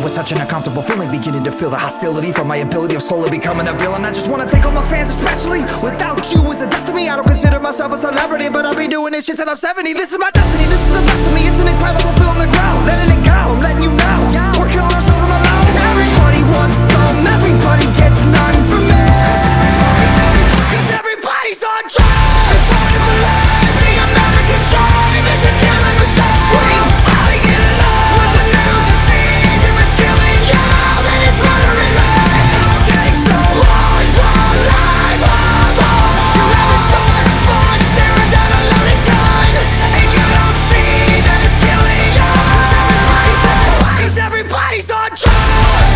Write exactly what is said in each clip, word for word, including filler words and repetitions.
was such an uncomfortable feeling, beginning to feel the hostility from my ability of slowly becoming a villain. I just wanna thank all my fans especially. Without you is a death to me. I don't consider myself a celebrity, but I'll be doing this shit till I'm seventy. This is my destiny, this is the best of me. It's an incredible feeling to grow. Letting it go, I'm letting you know. We're killing ourselves on the low. Everybody wants some, everybody gets none from me. Cause everybody's on drugs. It's hard to believe the American dream is a killing machine. We're fighting it alone with a new disease. If it's killing you, then it's murdering me. It's all getting so hard, one life alone. You're having so much fun staring down a loaded gun, and you don't see that it's killing you. Cause everybody's on drugs.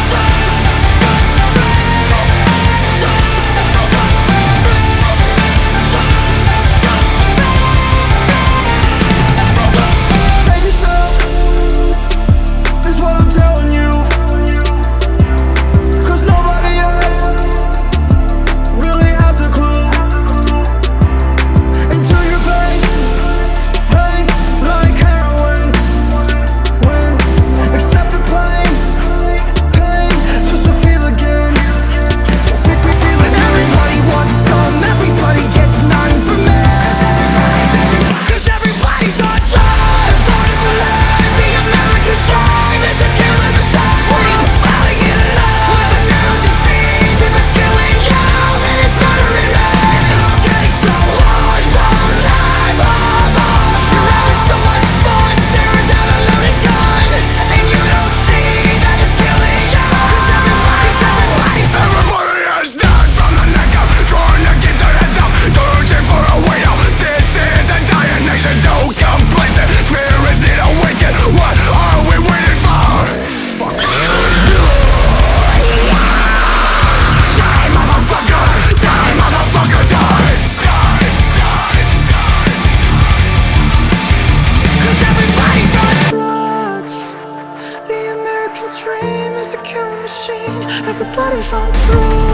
Save yourself, is what I'm telling you. Cause nobody else really has a clue. Until your veins hang like heroin. When accept the pain, pain just to feel again. We, we feel again. Everybody wants some, everybody gets none from me. Cause everybody's on drugs. It's hard to believe the American dream is a killing machine. We're fighting it alone with a new disease. If it's killing you, then it's murdering me. It's all getting so hard, one life alone. You're having so much fun staring down a loaded gun, and you don't see that it's killing you. Cause everybody's, everybody's, Everybody is down from the neck up, trying to get their heads up, searching for a way out. This is a dying nation, so complacent. Spirits need awaken. What are we waiting for? Fuck Die, motherfucker! Die, motherfucker! Die! Die! Die! Die! cause everybody's on drugs. The American dream is a killing machine. Everybody's on drugs.